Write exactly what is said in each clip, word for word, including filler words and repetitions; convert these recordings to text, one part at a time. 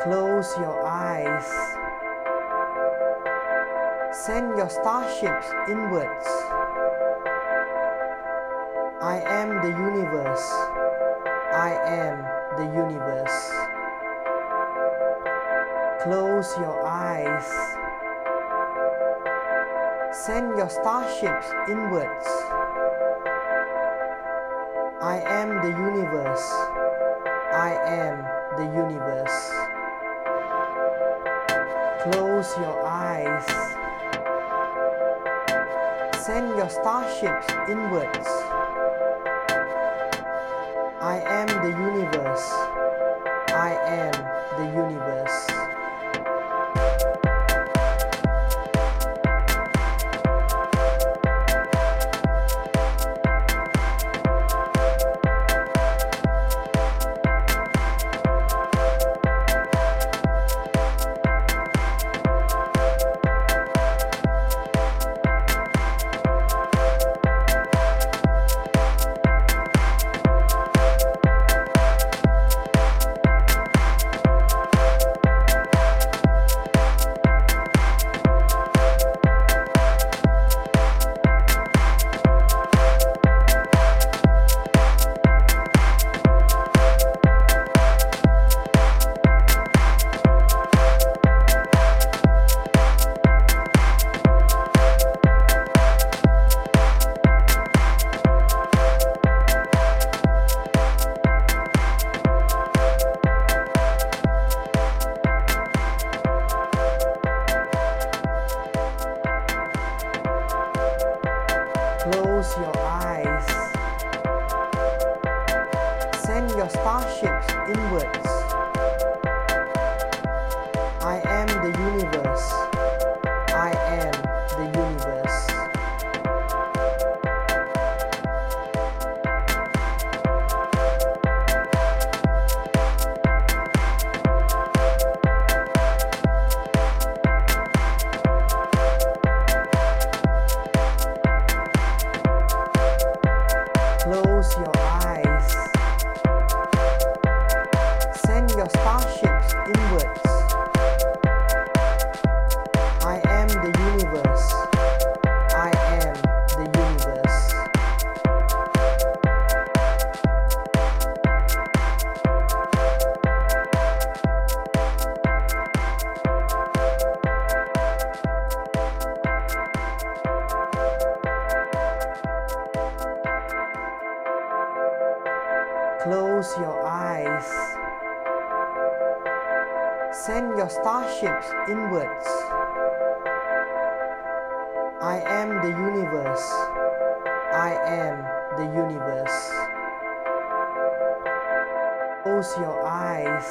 Close your eyes. Send your starships inwards. I am the universe. I am the universe. Close your eyes. Send your starships inwards. I am the universe. I am the universe. Close your eyes. Send your starships inwards. I am the universe. I am the universe. Close your eyes. Send your starships inwards. I am the universe. I am the universe. Close your eyes. Send your starships inwards. I am the universe. I am the universe. Close your eyes. Send your starships inwards. I am the universe. I am the universe. Close your eyes.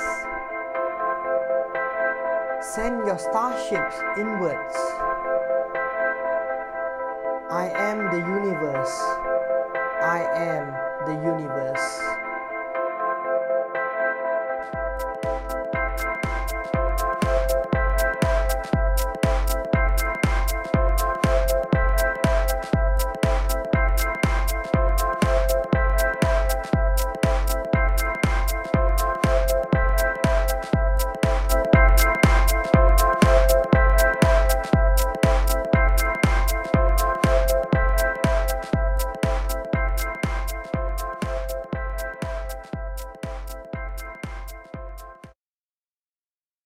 Send your starships inwards. I am the universe. I am the universe.